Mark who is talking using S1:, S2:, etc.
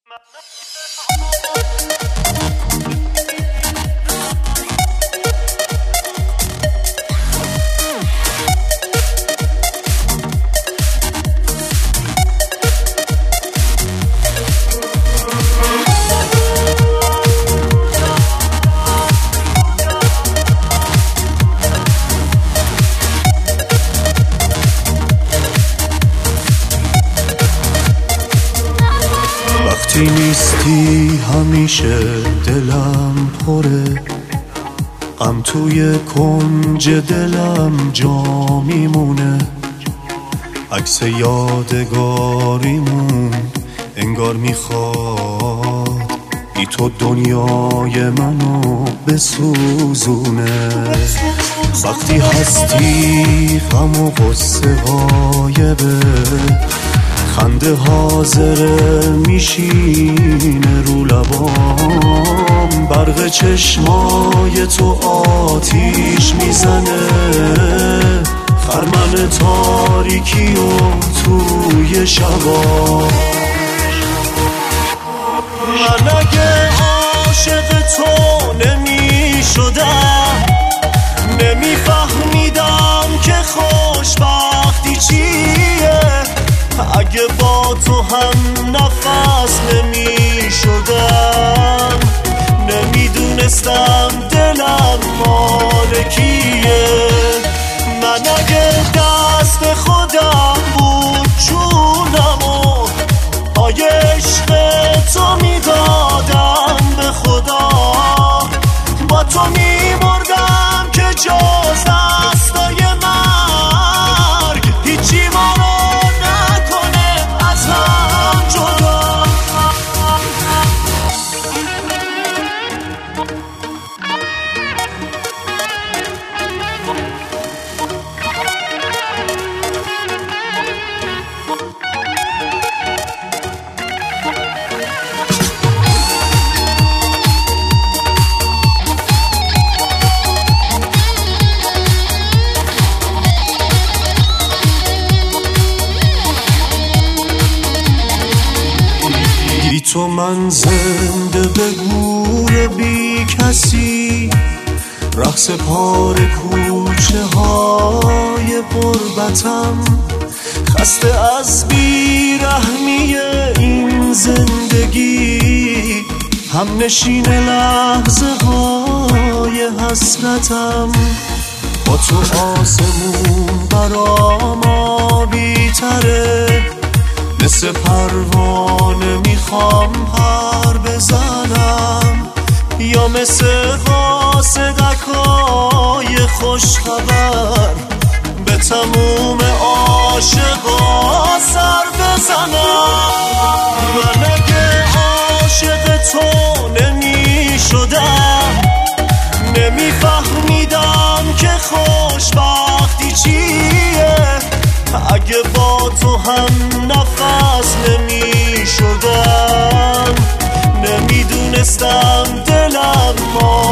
S1: وقتی نیستی همیشه دلم پره، غم توی کنج دلم جا میمونه. عکس یادگاریمون انگار میخواد بی تو دنیای منو بسوزونه. وقتی هستی غم و غصه غایبه، خنده حاضره میشینه رو لبام. برق چشمای تو آتیش میزنه، خرمن تاریکی و توی شبا. من اگه عاشق تو نمیشدم، نمیفهمیدم که خوشبختی چیه. اگه با تو هم نفس نمیشدم، نمیدونستم دلم مال کیه. من اگه دست خودم بود جونمو پای عشق تو میدادم به خدا. با تو میمردم که جز دستای مرگ هیچی ما رو نکنه از هم جدا. تو من زنده به گور بی کسی، رقص پار کوچه های غربتم. خسته از بیرحمی این زندگی، هم نشین لحظه های حسرتم. با تو آسمون برام آبی تره، مثل پروانه میخوام پر بزنم، یا مثل قاصدکای خوشخبر به تموم عاشقا سر بزنم. من اگه عاشق تو نمیشدم، نمیفهمیدم که خوشبختی چیه. اگه با تو هم نفس نمیشدم، نمیدونستم دلم